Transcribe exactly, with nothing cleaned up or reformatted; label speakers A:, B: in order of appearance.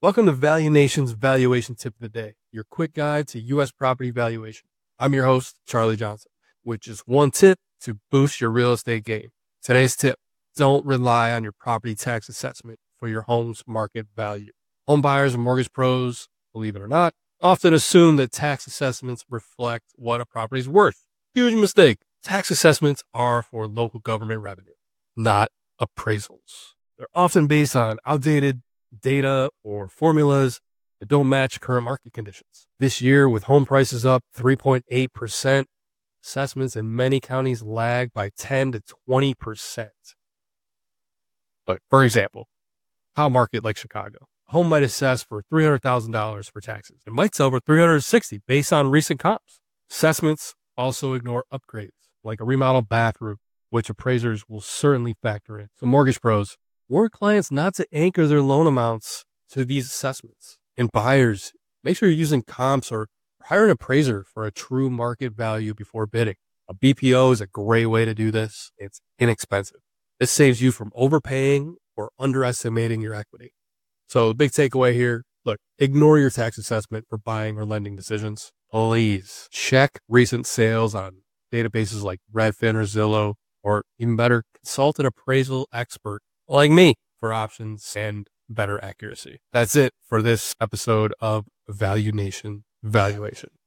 A: Welcome to Value Nation's Valuation Tip of the Day, your quick guide to U S property valuation. I'm your host, Charlie Johnson, with just one tip to boost your real estate game. Today's tip: don't rely on your property tax assessment for your home's market value. Home buyers and mortgage pros, believe it or not, often assume that tax assessments reflect what a property is worth. Huge mistake. Tax assessments are for local government revenue, not appraisals. They're often based on outdated data or formulas that don't match current market conditions. This year, with home prices up three point eight percent, assessments in many counties lag by ten to twenty percent. But for example, how market like Chicago, a home might assess for three hundred thousand dollars for taxes. It might sell for three hundred sixty thousand dollars based on recent comps. Assessments also ignore upgrades like a remodeled bathroom, which appraisers will certainly factor in. So mortgage pros, warn clients not to anchor their loan amounts to these assessments. And buyers, make sure you're using comps or hire an appraiser for a true market value before bidding. A B P O is a great way to do this. It's inexpensive. This saves you from overpaying or underestimating your equity. So the big takeaway here, look, ignore your tax assessment for buying or lending decisions. Please check recent sales on databases like Redfin or Zillow, or even better, consult an appraisal expert like me for options and better accuracy. That's it for this episode of Value Nation Valuation.